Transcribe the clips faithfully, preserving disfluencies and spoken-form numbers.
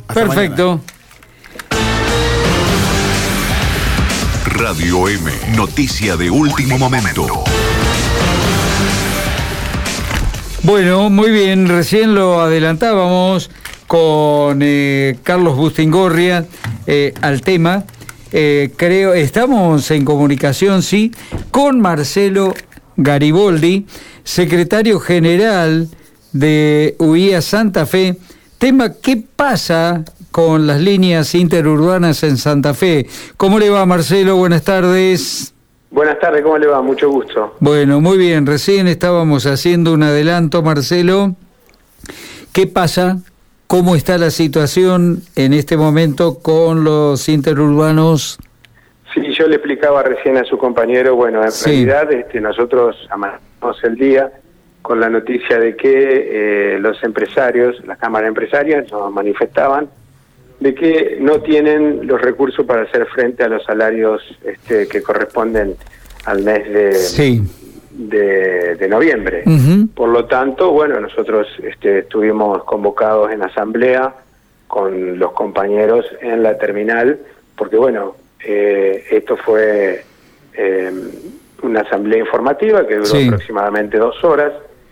Hasta Perfecto. Mañana. Radio M, noticia de último momento. Bueno, muy bien, recién lo adelantábamos con eh, Carlos Bustingorria eh, al tema. Eh, creo, estamos en comunicación, sí, con Marcelo Gariboldi, secretario general de U I A Santa Fe. Tema, ¿qué pasa con las líneas interurbanas en Santa Fe? ¿Cómo le va, Marcelo? Buenas tardes. Buenas tardes, ¿cómo le va? Mucho gusto. Bueno, muy bien, recién estábamos haciendo un adelanto, Marcelo. ¿Qué pasa? ¿Cómo está la situación en este momento con los interurbanos? Sí, yo le explicaba recién a su compañero, bueno, en sí. realidad este, nosotros amanecimos el día con la noticia de que eh, los empresarios, las cámaras empresarias nos manifestaban de que no tienen los recursos para hacer frente a los salarios este, que corresponden al mes de, sí. de, de noviembre. Uh-huh. Por lo tanto, bueno, nosotros este, estuvimos convocados en asamblea con los compañeros en la terminal, porque bueno, eh, esto fue eh, una asamblea informativa que duró sí. aproximadamente dos horas,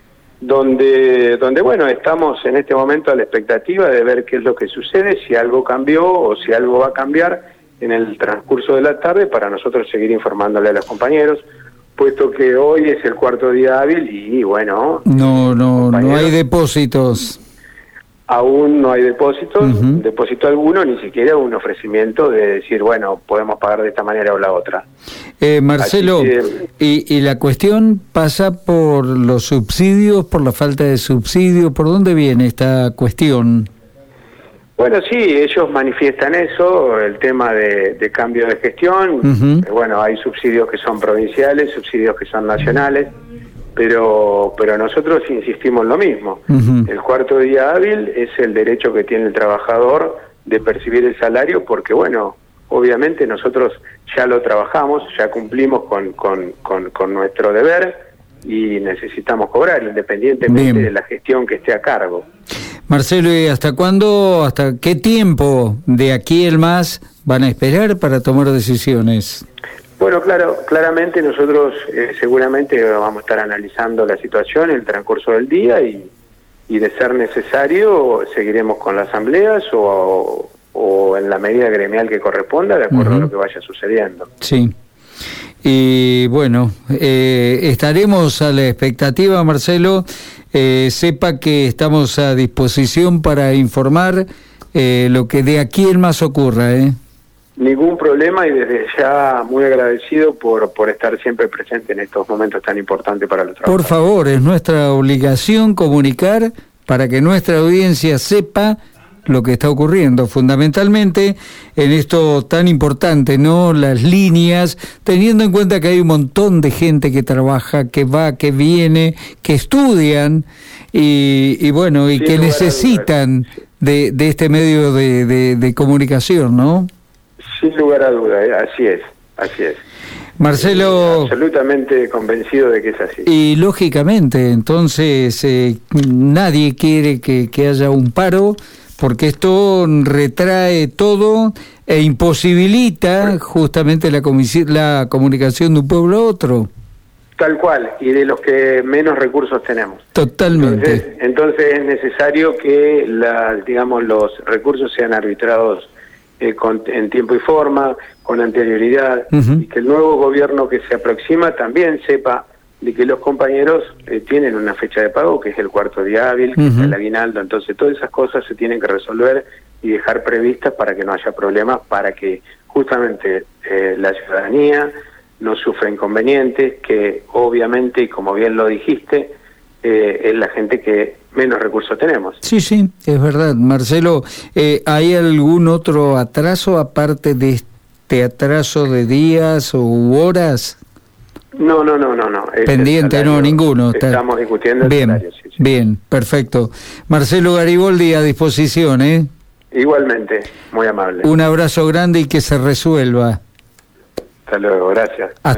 donde donde bueno, estamos en este momento a la expectativa de ver qué es lo que sucede, si algo cambió o si algo va a cambiar en el transcurso de la tarde para nosotros seguir informándole a los compañeros, puesto que hoy es el cuarto día hábil y bueno... No, no, no hay depósitos. Aún no hay depósitos, uh-huh. depósito alguno, ni siquiera un ofrecimiento de decir, bueno, podemos pagar de esta manera o la otra. Eh, Marcelo, que, y, y la cuestión pasa por los subsidios, por la falta de subsidios, ¿por dónde viene esta cuestión? Bueno, sí, ellos manifiestan eso, el tema de, de cambio de gestión, uh-huh. bueno, hay subsidios que son provinciales, subsidios que son nacionales, pero pero nosotros insistimos en lo mismo. Uh-huh. El cuarto día hábil es el derecho que tiene el trabajador de percibir el salario, porque bueno, obviamente nosotros ya lo trabajamos, ya cumplimos con, con, con, con nuestro deber y necesitamos cobrar, independientemente Bien. de la gestión que esté a cargo. Marcelo, ¿y hasta cuándo, hasta qué tiempo de aquí el más van a esperar para tomar decisiones? Bueno, claro, claramente nosotros eh, seguramente vamos a estar analizando la situación en el transcurso del día y, y de ser necesario seguiremos con las asambleas o, o en la medida gremial que corresponda, de acuerdo uh-huh. a lo que vaya sucediendo. Sí. Y bueno, eh, estaremos a la expectativa, Marcelo. Eh, sepa que estamos a disposición para informar eh, lo que de aquí en más ocurra, ¿eh? Ningún problema y desde ya muy agradecido por, por estar siempre presente en estos momentos tan importantes para los trabajadores. Por favor, es nuestra obligación comunicar para que nuestra audiencia sepa lo que está ocurriendo, fundamentalmente en esto tan importante, ¿no? Las líneas, teniendo en cuenta que hay un montón de gente que trabaja, que va, que viene, que estudian y, y bueno, y Sin que necesitan de, de este medio de, de, de comunicación, ¿no? Sin lugar a duda, ¿eh? así es, así es. Marcelo... Eh, absolutamente convencido de que es así. Y lógicamente, entonces, eh, nadie quiere que, que haya un paro, porque esto retrae todo e imposibilita bueno. justamente la, comis- la comunicación de un pueblo a otro. Tal cual, y de los que menos recursos tenemos. Totalmente. Entonces, entonces es necesario que la, digamos, los recursos sean arbitrados eh, con, en tiempo y forma, con anterioridad, uh-huh. y que el nuevo gobierno que se aproxima también sepa de que los compañeros eh, tienen una fecha de pago, que es el cuarto día hábil, que uh-huh. es el aguinaldo. Entonces todas esas cosas se tienen que resolver y dejar previstas para que no haya problemas, para que justamente eh, la ciudadanía no sufra inconvenientes, que obviamente, y como bien lo dijiste, eh, es la gente que menos recursos tenemos. Sí, sí, es verdad. Marcelo, eh, ¿hay algún otro atraso aparte de este atraso de días u horas? No, no, no, no. no. Pendiente, salario, no, ninguno. Estamos discutiendo el bien, salario. Sí, sí. Bien, perfecto. Marcelo Gariboldi, a disposición, ¿eh? Igualmente, muy amable. Un abrazo grande y que se resuelva. Hasta luego, gracias. Hasta